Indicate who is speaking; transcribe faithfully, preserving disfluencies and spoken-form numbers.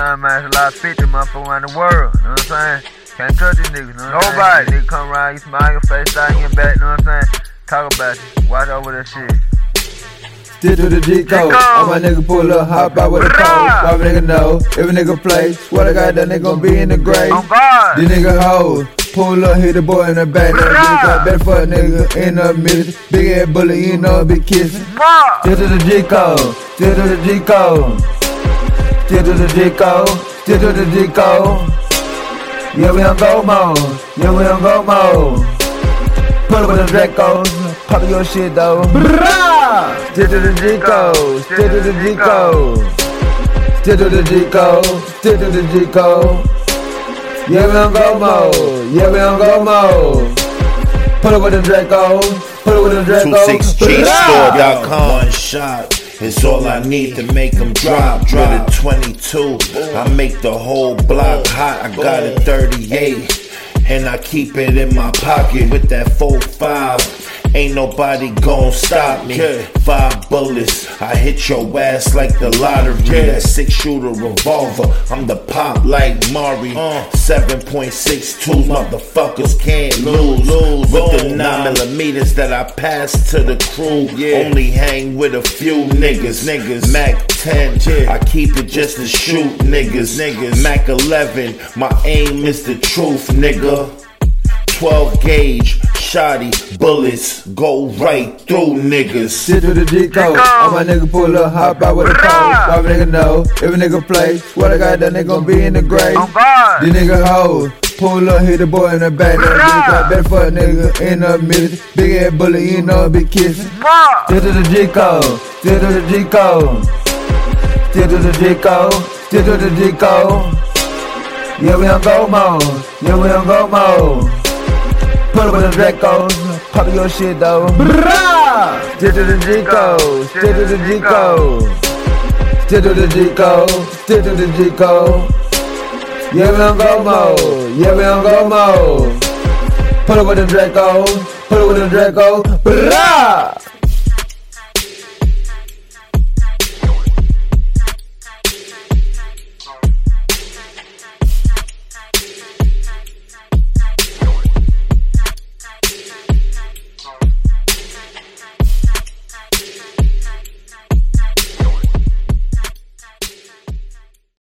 Speaker 1: saying, man? It's a lot of fifty motherfuckers around the world, you know what I'm saying? Can't touch these niggas, you know what I'm saying? Nobody. Nigga come around, you smile your face, start getting back, you know what I'm saying? Talk about it. Watch over that shit.
Speaker 2: Still to the G code. All my niggas pull up, hop out with a code. Why a nigga know? If a nigga play, swear to God that nigga gon' be in the grave. These nigga hoes. Pull up, hit the boy in the back. That nigga got better for a nigga in the middle. Big ass bullet, you know, big kissing. Still to the G code. Still to the G code. Still to the G code. Still to the G code. Yeah, we on go mode. Yeah, we on go mode. Pull up with the Dracos. Pop your shit though. Still to the G code. Still to the G code. Still to the G code. Still to the G code. Yeah, we on go mode. Yeah, we on go mode. Pull up with the Dracos. Pull up with the Dracos.
Speaker 3: two six G store dot com. One shot is all I need to make them drop. Drop with a twenty-two. I make the whole block hot. I got a thirty-eight. And I keep it in my pocket with that four five. Ain't nobody gon' stop me. Five bullets, I hit your ass like the lottery. That six shooter revolver, I'm the pop like Mari. Seven point six twos, motherfuckers can't lose. With the nine millimeters that I pass to the crew, only hang with a few niggas. Niggas Mac ten, I keep it just to shoot niggas. Niggas Mac eleven, my aim is the truth, nigga. twelve gauge, shotty, bullets go right through niggas.
Speaker 2: Still to the G code. All my niggas pull up, hop out with a code. Why a nigga know? If a nigga play, swear to God that nigga gon' be in the grave. These nigga hoes. Pull up, hit the boy in the back. That nigga got better for a nigga in the middle. Big ass bullet, you know, big kissing. Still to the G code. Still to the G code. Still to the G code. Still to the G code. Yeah, we on go mode. Yeah, we on go mode. Pull up with the Dracos, pop your shit though. Still to the G code, still to the G code. Still to the G code, still to the G code. Yeah, we on go mode, yeah, we on go mode. Pull up with the Dracos, pull up with the Dracos.